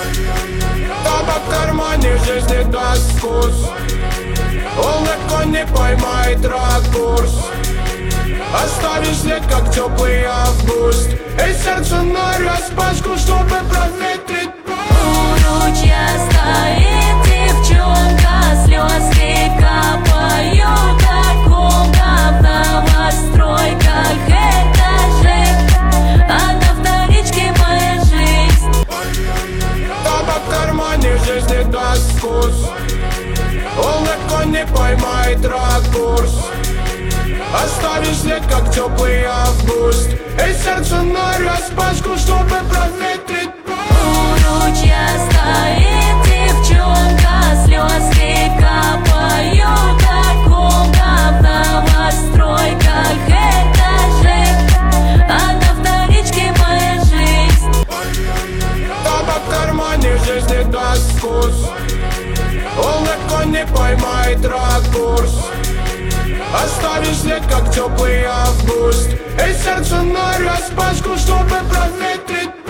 Табак в кармане жизни даст вкус. Он легко не поймает ракурс. Оставишь след, как теплый август. И сердце нараспашку, чтобы проветрить. У ручья стоит девчонка, слезки капают, около в новостройках этажей. Она вторичке моя жизнь. Табак в кармане жизни даст вкус. Он легко не поймает ракурс. Оставишь след, как теплый август. И сердце нараспашку, чтобы проветрить. У ручья стоит девчонка, слезки капают, около в новостройках этажей. Она вторичке моя жизнь. Табак в кармане жизни даст вкус. Он легко не поймает ракурс. Оставишь след, как теплый август. И сердце нараспашку, чтобы проветрить.